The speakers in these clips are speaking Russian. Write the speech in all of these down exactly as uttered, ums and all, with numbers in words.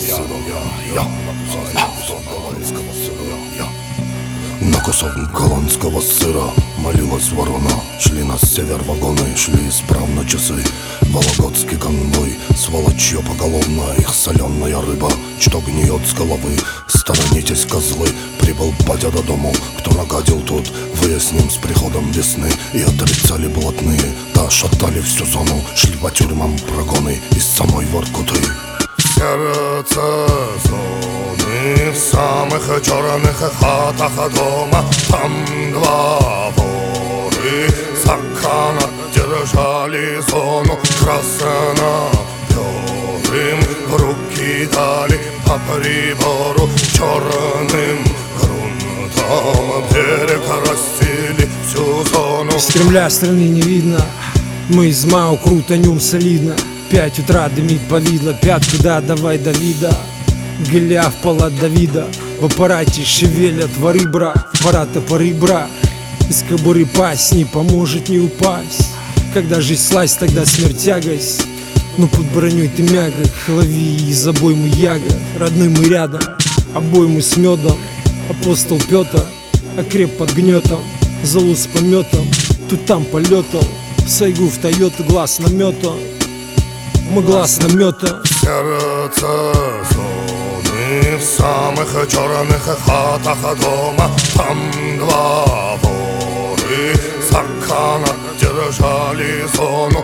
сыра, я, я, голландского сыра, я. На кусок голландского сыра молилась ворона. Шли на север вагоны, шли исправно часы. Вологодский конвой, сволочье поголовно. Их соленая рыба, что гниет с головы. Сторонитесь, козлы, прибыл батя до дому. Кто нагадил тут, выясним с приходом весны. И отрицали блатные, да шатали всю зону. Шли по тюрьмам прогоны из самой Воркуты. Сердце зоны в самых черных хатах дома. Там два воры за канат держали зону. Красноперым в руки дали по прибору черным грунтом. Берег растили всю зону. С Кремля страны не видно, мы из МАУ крутанем солидно. Пять утра дымит повидло, пятку да, давай Давида. Голиаф палат Давида, в аппарате шевелят воры, бра, пора топоры, бра. Из кобуры пасть не поможет не упасть. Когда жизнь слазь, тогда смерть тягость. Ну под броней ты мягок, лови из обоймы ягод. Родной мы рядом, обоймы с медом. Апостол Петр окреп под гнетом. Залу с пометом, тут там полетом. Сайгу в Тойоту глаз наметом. Мы глаз наметом. Сердце зоны в самых черных хатах дома. Там два воры за канат держали зону.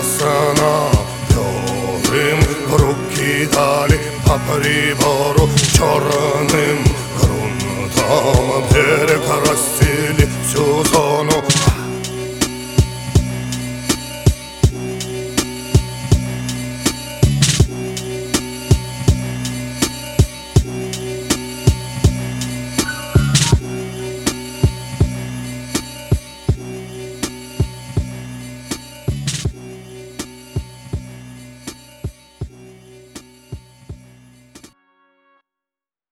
Красноперым в руки дали по прибору черным грунтом. Берег растили всю зону.